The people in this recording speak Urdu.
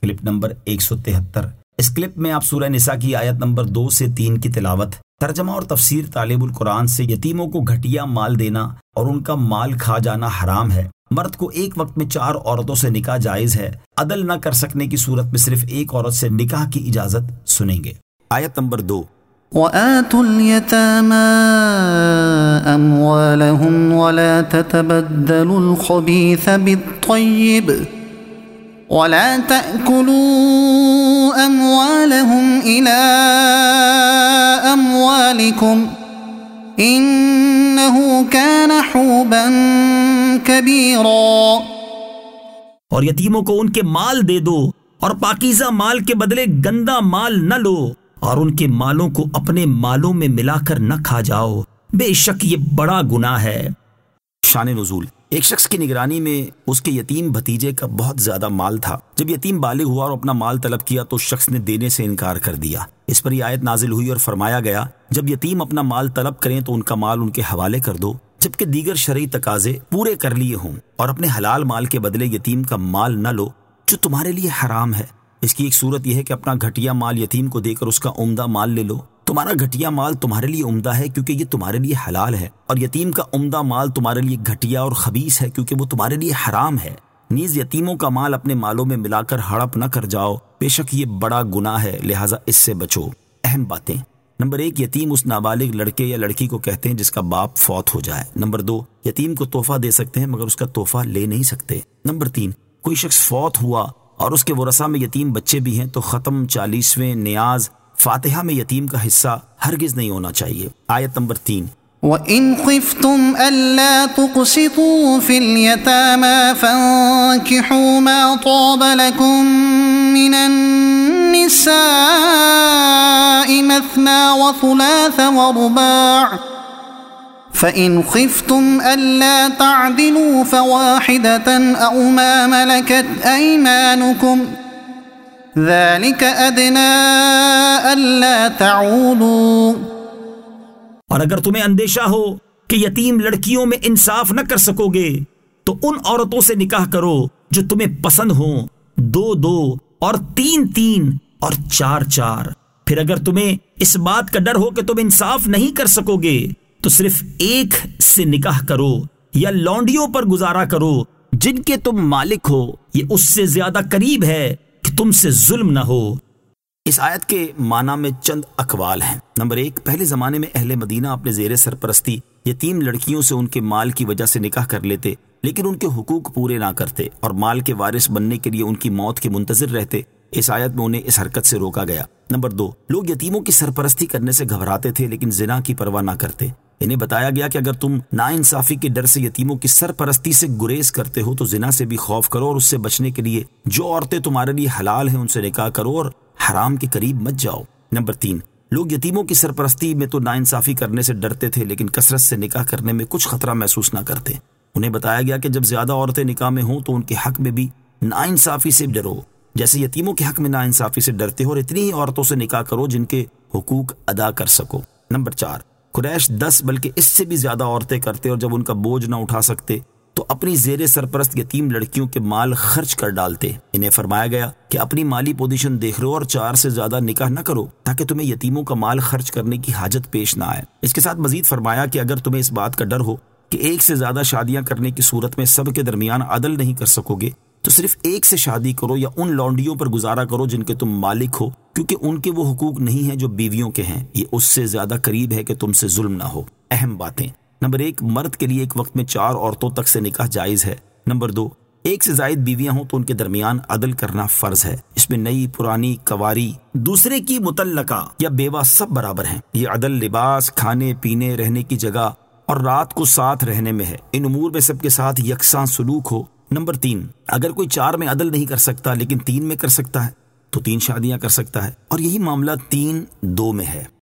Clip number 173۔ اس کلپ میں آپ سورہ نساء کی آیت نمبر 2 سے 3 کی تلاوت، ترجمہ اور تفسیر طالب القرآن سے یتیموں کو گھٹیا مال دینا اور ان کا مال کھا جانا حرام ہے، مرد کو ایک وقت میں 4 عورتوں سے نکاح جائز ہے، عدل نہ کر سکنے کی صورت میں صرف ایک عورت سے نکاح کی اجازت سنیں گے۔ آیت نمبر 2۔ وَآتُوا الْيَتَامَى أَمْوَالَهُمْ وَلَا تَتَبَدَّلُوا الْخَبِيثَ بِالطَّيِّبِ وَلَا تَأْكُلُوا أَمْوَالَهُمْ إِلَىٰ أَمْوَالِكُمْ إِنَّهُ كَانَ حُوبًا كَبِيرًا۔ اور یتیموں کو ان کے مال دے دو اور پاکیزہ مال کے بدلے گندا مال نہ لو، اور ان کے مالوں کو اپنے مالوں میں ملا کر نہ کھا جاؤ، بے شک یہ بڑا گناہ ہے۔ شان نزول، ایک شخص کی نگرانی میں اس کے یتیم بھتیجے کا بہت زیادہ مال تھا۔ جب یتیم بالغ ہوا اور اپنا مال طلب کیا تو اس شخص نے دینے سے انکار کر دیا۔ اس پر یہ آیت نازل ہوئی اور فرمایا گیا، جب یتیم اپنا مال طلب کریں تو ان کا مال ان کے حوالے کر دو، جبکہ دیگر شرعی تقاضے پورے کر لیے ہوں، اور اپنے حلال مال کے بدلے یتیم کا مال نہ لو جو تمہارے لیے حرام ہے۔ اس کی ایک صورت یہ ہے کہ اپنا گھٹیا مال یتیم کو دے کر اس کا عمدہ مال لے لو۔ تمہارا گھٹیا مال تمہارے لیے عمدہ ہے کیونکہ یہ تمہارے لیے حلال ہے، اور یتیم کا عمدہ مال تمہارے لیے گھٹیا اور خبیث ہے کیونکہ وہ تمہارے لیے حرام ہے۔ نیز یتیموں کا مال اپنے مالوں میں ملا کر ہڑپ نہ کر جاؤ، بے شک یہ بڑا گناہ ہے، لہٰذا اس سے بچو۔ اہم باتیں۔ نمبر 1، یتیم اس نابالغ لڑکے یا لڑکی کو کہتے ہیں جس کا باپ فوت ہو جائے۔ نمبر 2، یتیم کو تحفہ دے سکتے ہیں مگر اس کا تحفہ لے نہیں سکتے۔ نمبر 3، کوئی شخص فوت ہوا اور اس کے ورثہ میں یتیم بچے بھی ہیں تو ختم، 40ویں نیاز، فاتحہ میں یتیم کا حصہ ہرگز نہیں ہونا چاہیے۔ آیت نمبر 3۔ وَإِنْ خِفْتُمْ أَلَّا تُقْسِطُوا فِي الْيَتَامَى فَانكِحُوا مَا طَابَ لَكُم مِّنَ النِّسَاءِ مَثْنَىٰ وَثُلَاثَ وَرُبَاعَ فَإِنْ خِفْتُمْ أَلَّا تَعْدِلُوا فَوَاحِدَةً أَوْ مَا مَلَكَتْ أَيْمَانُكُمْ ذَلِكَ أَدْنَىٰ أَلَّا تَعُولُوا۔ اور اگر تمہیں اندیشہ ہو کہ یتیم لڑکیوں میں انصاف نہ کر سکو گے تو ان عورتوں سے نکاح کرو جو تمہیں پسند ہوں، 2 اور 3 اور 4۔ پھر اگر تمہیں اس بات کا ڈر ہو کہ تم انصاف نہیں کر سکو گے تو صرف ایک سے نکاح کرو یا لونڈیوں پر گزارا کرو جن کے تم مالک ہو، یہ اس سے زیادہ قریب ہے کہ تم سے ظلم نہ ہو۔ اس آیت کے معنی میں چند اقوال ہیں۔ نمبر 1، پہلے زمانے میں اہل مدینہ اپنے زیر سرپرستی یتیم لڑکیوں سے ان کے مال کی وجہ سے نکاح کر لیتے لیکن ان کے حقوق پورے نہ کرتے اور مال کے وارث بننے کے لیے ان کی موت کے منتظر رہتے۔ اس آیت میں انہیں اس حرکت سے روکا گیا۔ نمبر 2، لوگ یتیموں کی سرپرستی کرنے سے گھبراتے تھے لیکن زنا کی پرواہ نہ کرتے۔ انہیں بتایا گیا کہ اگر تم ناانصافی کے ڈر سے یتیموں کی سرپرستی سے گریز کرتے ہو تو زنا سے بھی خوف کرو، اور اس سے بچنے کے لیے جو عورتیں تمہارے لیے حلال ہیں ان سے نکاح کرو اور حرام کے قریب مت جاؤ۔ نمبر 3، لوگ یتیموں کی سرپرستی میں تو ناانصافی کرنے سے ڈرتے تھے لیکن کثرت سے نکاح کرنے میں کچھ خطرہ محسوس نہ کرتے۔ انہیں بتایا گیا کہ جب زیادہ عورتیں نکاح میں ہوں تو ان کے حق میں بھی ناانصافی سے ڈرو، جیسے یتیموں کے حق میں ناانصافی سے ڈرتے ہو، اور اتنی ہی عورتوں سے نکاح کرو جن کے حقوق ادا کر سکو۔ نمبر 4، قریش 10 بلکہ اس سے بھی زیادہ عورتیں کرتے اور جب ان کا بوجھ نہ اٹھا سکتے تو اپنی زیر سرپرست یتیم لڑکیوں کے مال خرچ کر ڈالتے۔ انہیں فرمایا گیا کہ اپنی مالی پوزیشن دیکھ لو اور 4 سے زیادہ نکاح نہ کرو تاکہ تمہیں یتیموں کا مال خرچ کرنے کی حاجت پیش نہ آئے۔ اس کے ساتھ مزید فرمایا کہ اگر تمہیں اس بات کا ڈر ہو کہ ایک سے زیادہ شادیاں کرنے کی صورت میں سب کے درمیان عدل نہیں کر سکو گے تو صرف ایک سے شادی کرو یا ان لونڈیوں پر گزارا کرو جن کے تم مالک ہو، کیونکہ ان کے وہ حقوق نہیں ہیں جو بیویوں کے ہیں، یہ اس سے زیادہ قریب ہے کہ تم سے ظلم نہ ہو۔ اہم باتیں۔ نمبر 1، مرد کے لیے ایک وقت میں 4 عورتوں تک سے نکاح جائز ہے۔ نمبر 2، ایک سے زائد بیویاں ہوں تو ان کے درمیان عدل کرنا فرض ہے۔ اس میں نئی، پرانی، کواری، دوسرے کی مطلقہ یا بیوہ سب برابر ہیں۔ یہ عدل لباس، کھانے پینے، رہنے کی جگہ اور رات کو ساتھ رہنے میں ہے۔ ان امور میں سب کے ساتھ یکساں سلوک ہو۔ نمبر 3، اگر کوئی 4 میں عدل نہیں کر سکتا لیکن 3 میں کر سکتا ہے تو 3 شادیاں کر سکتا ہے، اور یہی معاملہ 3-2 میں ہے۔